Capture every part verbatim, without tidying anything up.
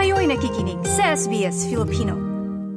Kayo'y nakikinig sa S B S Filipino.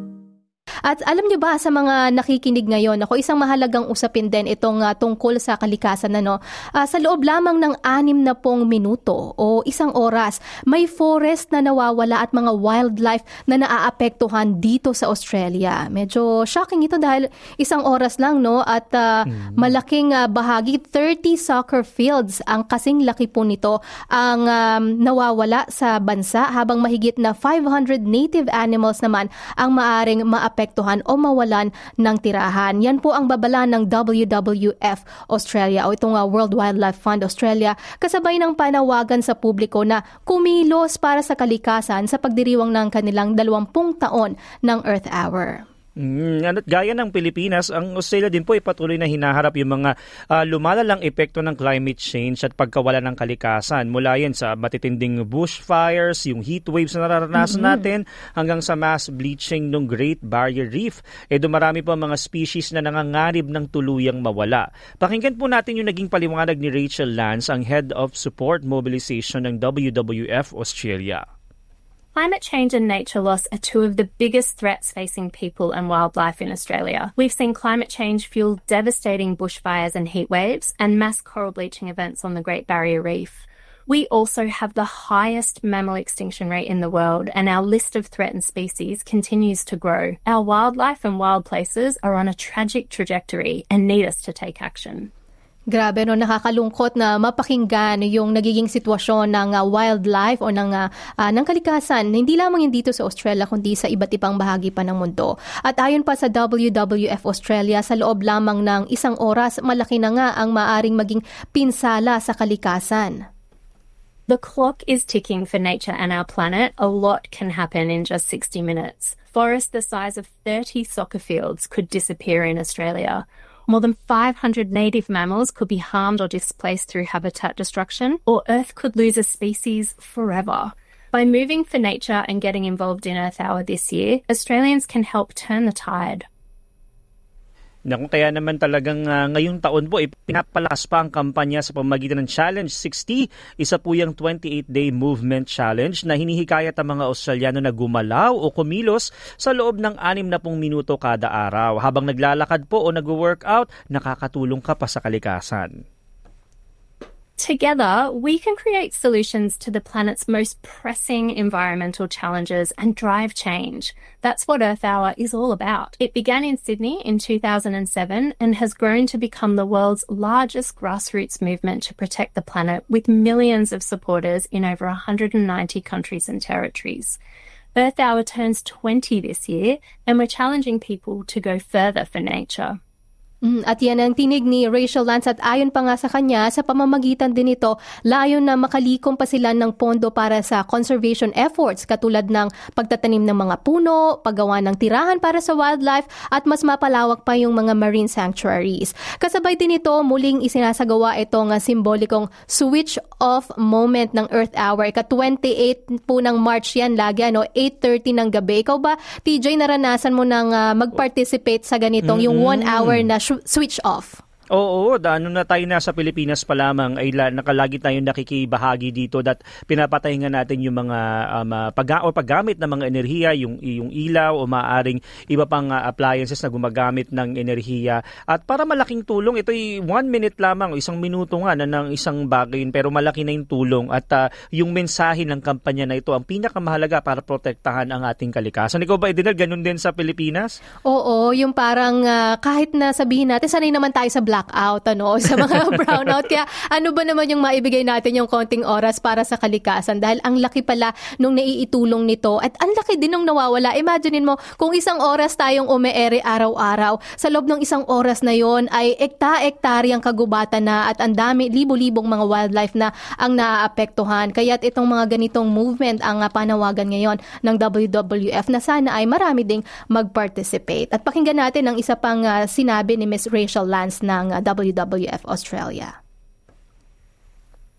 At alam niyo ba sa mga nakikinig ngayon, ako isang mahalagang usapin din itong uh, tungkol sa kalikasan ano. Uh, sa loob lamang ng anim na pong minuto o isang oras, may forest na nawawala at mga wildlife na naaapektuhan dito sa Australia. Medyo shocking ito dahil isang oras lang no at uh, mm-hmm. malaking uh, bahagi, thirty soccer fields ang kasing laki po nito ang um, nawawala sa bansa habang mahigit na five hundred native animals naman ang maaring maapektuhan o mawalan ng tirahan. Yan po ang babala ng W W F Australia o itong uh, World Wildlife Fund Australia kasabay ng panawagan sa publiko na kumilos para sa kalikasan sa pagdiriwang ng kanilang dalawampung taon ng Earth Hour. Mm, at gaya ng Pilipinas, ang Australia din po ay patuloy na hinaharap yung mga uh, lumalalang epekto ng climate change at pagkawala ng kalikasan. Mula yan sa matitinding bushfires, yung heat waves na nararanasan mm-hmm. natin, hanggang sa mass bleaching ng Great Barrier Reef. E dumarami po ang mga species na nanganganib ng tuluyang mawala. Pakinggan po natin yung naging paliwanag ni Rachel Lance, ang Head of Support Mobilization ng W W F Australia. Climate change and nature loss are two of the biggest threats facing people and wildlife in Australia. We've seen climate change fuel devastating bushfires and heat waves and mass coral bleaching events on the Great Barrier Reef. We also have the highest mammal extinction rate in the world, and our list of threatened species continues to grow. Our wildlife and wild places are on a tragic trajectory and need us to take action. Grabe no, nakakalungkot na mapakinggan yung nagiging sitwasyon ng uh, wildlife o ng uh, uh, ng kalikasan, hindi lamang dito sa Australia kundi sa iba't ibang bahagi pa ng mundo. At ayon pa sa W W F Australia, sa loob lamang ng isang oras, malaki na nga ang maaring maging pinsala sa kalikasan. The clock is ticking for nature and our planet. A lot can happen in just sixty minutes. Forests the size of thirty soccer fields could disappear in Australia. More than five hundred native mammals could be harmed or displaced through habitat destruction, or Earth could lose a species forever. By moving for nature and getting involved in Earth Hour this year, Australians can help turn the tide. Naku, kaya naman talagang uh, ngayong taon po, pinapalakas pa ang kampanya sa pamamagitan ng Challenge sixty, isa po yung twenty-eight day movement challenge na hinihikayat ang mga Australiano na gumalaw o kumilos sa loob ng anim na pung minuto kada araw. Habang naglalakad po o nag-workout, nakakatulong ka pa sa kalikasan. Together, we can create solutions to the planet's most pressing environmental challenges and drive change. That's what Earth Hour is all about. It began in Sydney in two thousand seven and has grown to become the world's largest grassroots movement to protect the planet, with millions of supporters in over one hundred ninety countries and territories. Earth Hour turns twenty this year, and we're challenging people to go further for nature. At yan ang tinig ni Rachel Lance at ayon pa nga sa kanya, sa pamamagitan din ito, layon na makalikom pa sila ng pondo para sa conservation efforts katulad ng pagtatanim ng mga puno, paggawa ng tirahan para sa wildlife at mas mapalawak pa yung mga marine sanctuaries. Kasabay din ito, muling isinasagawa itong simbolikong switch off moment ng Earth Hour. Ika twenty-eight po ng March yan lagi, ano, eight thirty ng gabi. Ikaw ba, T J, naranasan mo nang uh, mag-participate sa ganitong mm-hmm. yung one hour na switch off? Oo, ano na tayo nasa Pilipinas pa lamang ay la, nakalagi tayong nakikibahagi dito that pinapatayin nga natin yung mga um, pag- o paggamit ng mga enerhiya, yung, yung ilaw o maaaring iba pang uh, appliances na gumagamit ng enerhiya. At para malaking tulong, ito ay one minute lamang, isang minuto nga na ng isang bagay, pero malaki na yung tulong at uh, yung mensahe ng kampanya na ito ang pinakamahalaga para protektahan ang ating kalikasan. Ikaw ba, Edinel, ganun din sa Pilipinas? Oo, yung parang uh, kahit na sabihin natin, sanay naman tayo sa blackout, ano, sa mga brownout. Kaya ano ba naman yung maibigay natin yung konting oras para sa kalikasan? Dahil ang laki pala nung naiitulong nito at ang laki din nung nawawala. Imaginein mo, kung isang oras tayong umeere araw-araw, sa loob ng isang oras na yon ay ekta-ektaryang kagubatan na at ang dami, libo-libong mga wildlife na ang naaapektuhan. Kaya't itong mga ganitong movement ang uh, panawagan ngayon ng W W F na sana ay marami ding mag-participate. At pakinggan natin ang isa pang uh, sinabi ni Miss Rachel Lance ng W W F Australia.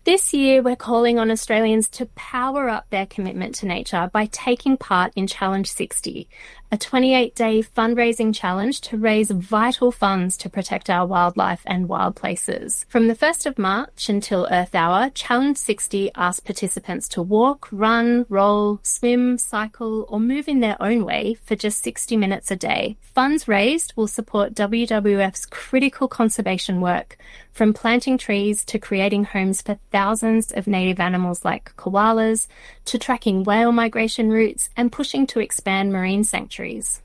This year, we're calling on Australians to power up their commitment to nature by taking part in Challenge sixty, a twenty-eight day fundraising challenge to raise vital funds to protect our wildlife and wild places. From the first of March until Earth Hour, Challenge sixty asks participants to walk, run, roll, swim, cycle, or move in their own way for just sixty minutes a day. Funds raised will support W W F's critical conservation work, from planting trees to creating homes for thousands of native animals like koalas, to tracking whale migration routes and pushing to expand marine sanctuaries.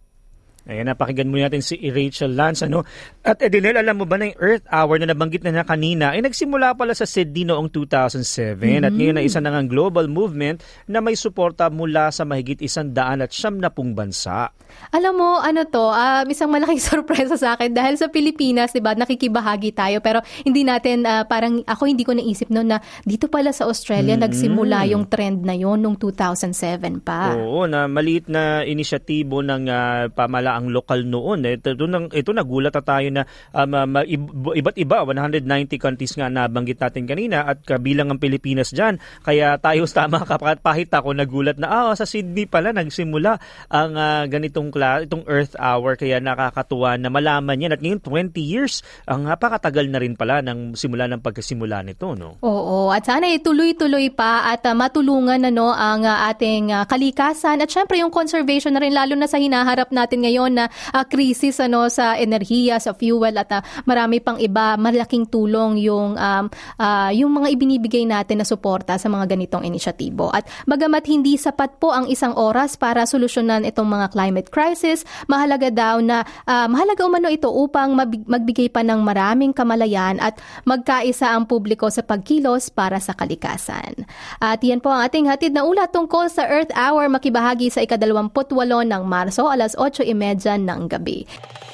Ayan, napakinggan muna natin si Rachel Lance. Ano? At Edinel, alam mo ba na yung Earth Hour na nabanggit na na kanina ay nagsimula pala sa Sydney noong two thousand seven mm-hmm. at ngayon ay isa na ngang global movement na may suporta mula sa mahigit isang daan at siyam na pung bansa. Alam mo, ano to, um, isang malaking sorpresa sa akin dahil sa Pilipinas, diba, nakikibahagi tayo pero hindi natin, uh, parang ako hindi ko naisip noon na dito pala sa Australia mm-hmm. nagsimula yung trend na yon noong two thousand seven pa. Oo, na maliit na inisyatibo ng uh, pamala ang lokal noon. Ito, ito, ito nagulat na tayo na um, uh, iba't iba, one hundred ninety countries nga nabanggit natin kanina at kabilang ang Pilipinas dyan. Kaya tayo tama kapahit ako nagulat na ah, sa Sydney pala nagsimula ang uh, ganitong kla- itong Earth Hour. Kaya nakakatuwa na malaman yan. At ngayon twenty years, ang napakatagal na rin pala ng simula ng pagkasimula nito. No? Oo, at sana ituloy-tuloy pa at uh, matulungan ano, ang uh, ating uh, kalikasan at syempre yung conservation na rin lalo na sa hinaharap natin ngayon na uh, krisis ano sa enerhiya, sa fuel at uh, marami pang iba, malaking tulong yung um, uh, yung mga ibinibigay natin na suporta sa mga ganitong inisyatibo. At bagamat hindi sapat po ang isang oras para solusyonan itong mga climate crisis, mahalaga daw na uh, mahalaga umano ito upang mabig- magbigay pa ng maraming kamalayan at magkaisa ang publiko sa pagkilos para sa kalikasan. At yan po ang ating hatid na ulat tungkol sa Earth Hour, makibahagi sa ikadalawamput walo ng Marso, alas otso trenta ng gabi.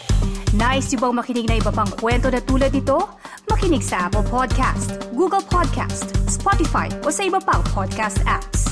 Nice yung bang makinig na iba pang kwento na tulad ito? Makinig sa Apple Podcast, Google Podcast, Spotify o sa iba pang podcast apps.